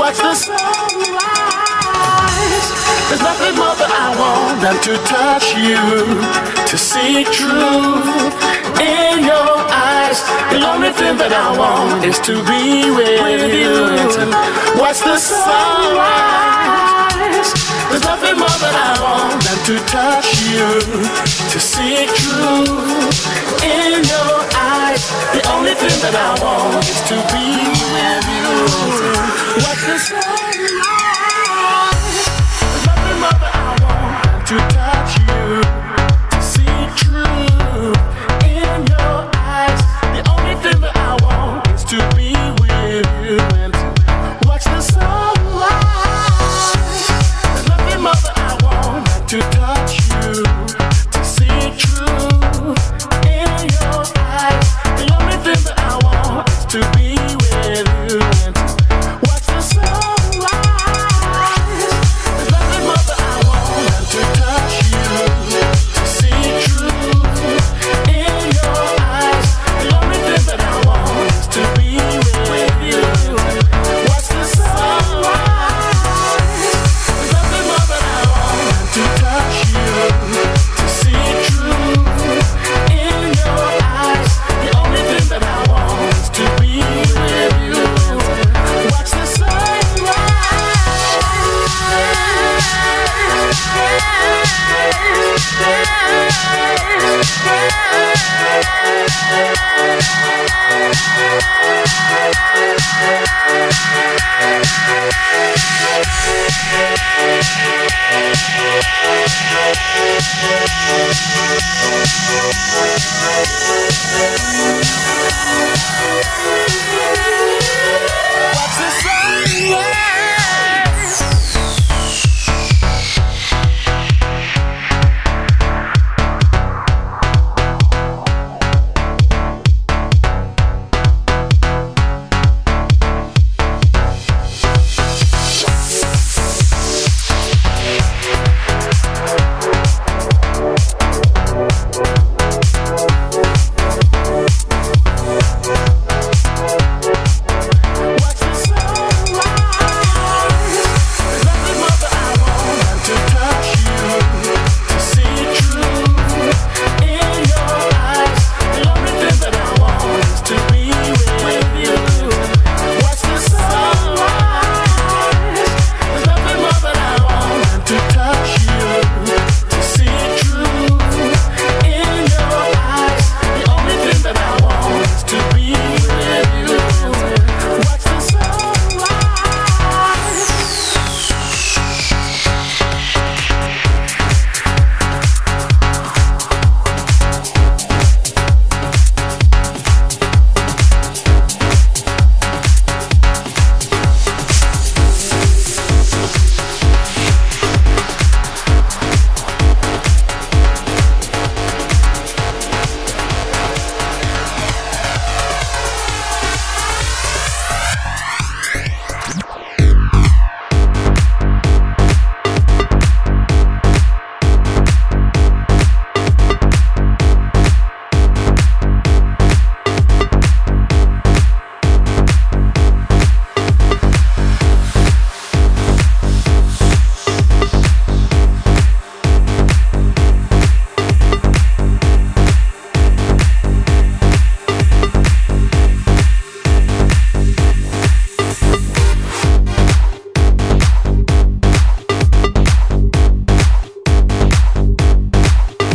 watch the sunrise. There's nothing more that I want than to touch you, to see truth in your eyes. The only thing that I want is to be with you, to watch the sunrise. There's nothing more that I want than to touch you, to see truth in your eyes. The only thing that I want is to be with you, to watch the sunrise.